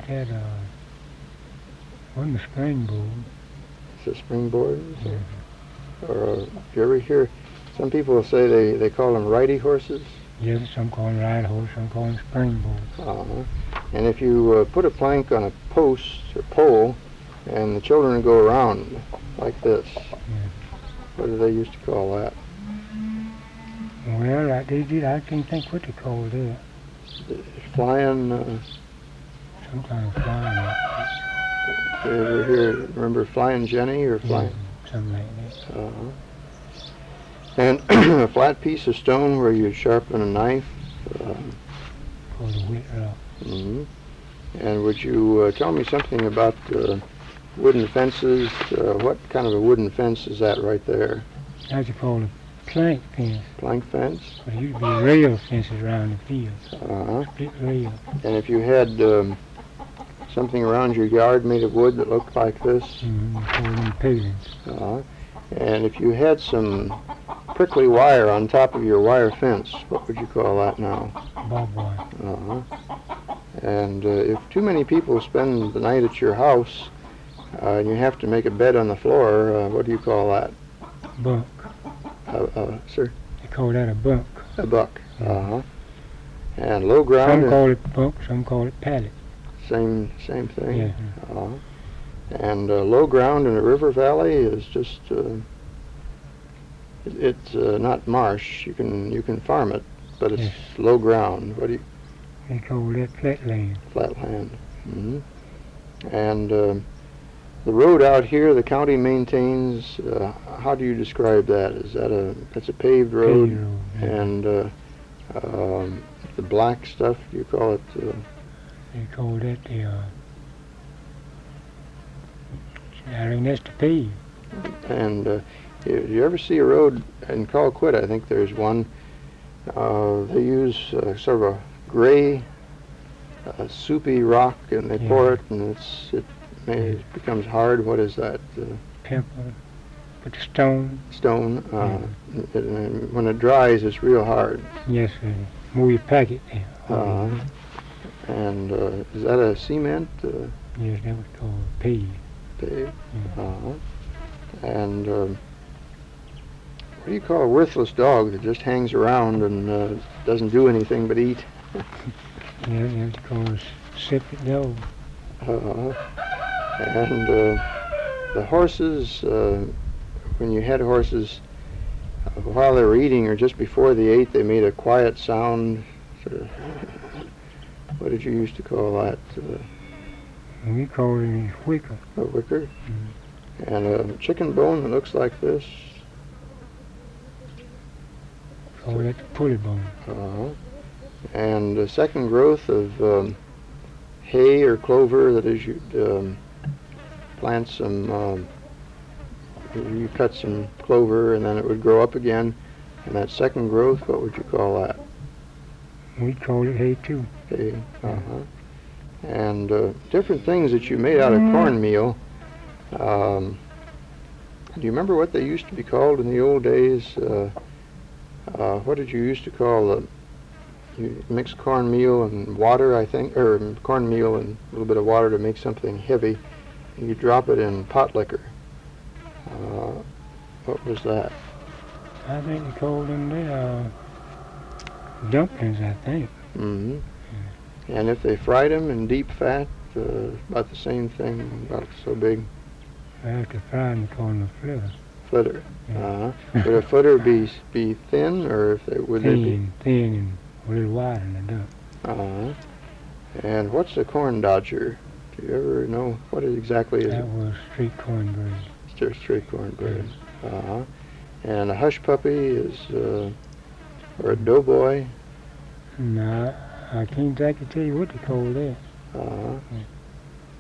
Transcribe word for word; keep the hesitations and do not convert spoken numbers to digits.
that, uh, wasn't a springboard. It's a springboard? Mm-hmm. Or, uh, do you ever hear, some people say they, they call them righty horses? Yes, some call them ride horse, some call them springboard. Uh-huh. And if you uh, put a plank on a post or pole, and the children go around like this, Yeah. what do they used to call that? Well, I did, I can't think what they call that. Flying, uh, Some kind of flying. you ever hear, remember Flying Jenny or Flying? Yeah, something like that. Uh-huh. And a flat piece of stone where you sharpen a knife. Um, Called a wheat rock. mm-hmm. And would you uh, tell me something about uh, wooden fences? Uh, what kind of a wooden fence is that right there? That's called a plank fence. Plank fence? But it used to be rail fences around the fields. Uh-huh. Split rail. And if you had um, something around your yard made of wood that looked like this, Mm-hmm. Called them palings. uh, and if you had some prickly wire on top of your wire fence, what would you call that now? Barbed wire. Uh-huh. And uh, if too many people spend the night at your house uh, and you have to make a bed on the floor, uh, what do you call that? Bunk. Uh, uh, sir? They call that a bunk. A buck. Yeah. Uh-huh. And low ground. Some and call it bunk, some call it pallet. Same same thing. Yeah. Uh-huh. And uh, low ground in a river valley is just uh, it, it's uh, not marsh. You can you can farm it, but it's Yes. low ground. What do you They call that flat land. flat land? Mm-hmm. And uh, the road out here, the county maintains. Uh, how do you describe that? Is that a that's a paved road? Paved road, yeah. And uh, um, the black stuff, do you call it? Uh, They call that the, uh, I think that's the pave. And uh, you, you ever see a road in Colquitt? I think there's one. Uh, they use uh, sort of a gray, uh, soupy rock, and they Yeah. pour it, and it's it, may, it becomes hard. What is that? Uh, Pimple. Put the stone. stone. Uh, it, and when it dries, it's real hard. Yes, sir. Move your packet there. Uh, and uh, is that a cement uh, Yes, that was called pave. pave? Yeah. Uh-huh. And um, what do you call a worthless dog that just hangs around and uh, doesn't do anything but eat? Yeah, that's called septic dog. Uh, and uh, the horses, uh, when you had horses, uh, while they were eating or just before they ate, they made a quiet sound. Sort of, what did you used to call that? Uh, We call it a whicker. a wicker? Mhm. And a chicken bone that looks like this. Call that the pulley bone. Uh, and a second growth of um, hay or clover, that is, you'd um, plant some, um, you cut some clover and then it would grow up again. And that second growth, what would you call that? We call it hay too. Hay. Uh-huh. And uh, different things that you made out of cornmeal. Um, do you remember what they used to be called in the old days? Uh, uh, what did you used to call the, you mix cornmeal and water, I think, or cornmeal and a little bit of water to make something heavy, and you drop it in pot liquor. Uh, what was that? I think they called them the, uh, dumplings, I think. Mm-hmm. And if they fried them in deep fat, uh, about the same thing, about so big. After frying, they call them a flitter. Flitter. Yeah. Uh-huh. Would a flitter be be thin, or if they would they be? Thin, thin, and a little wider than a duck. Uh-huh. And what's a corn dodger? Do you ever know what it exactly is? That was street cornbread. It's just straight cornbread. Uh-huh. And a hush puppy is, uh, or a doughboy. No, I can't exactly tell you what they call that. Uh-huh. Yeah.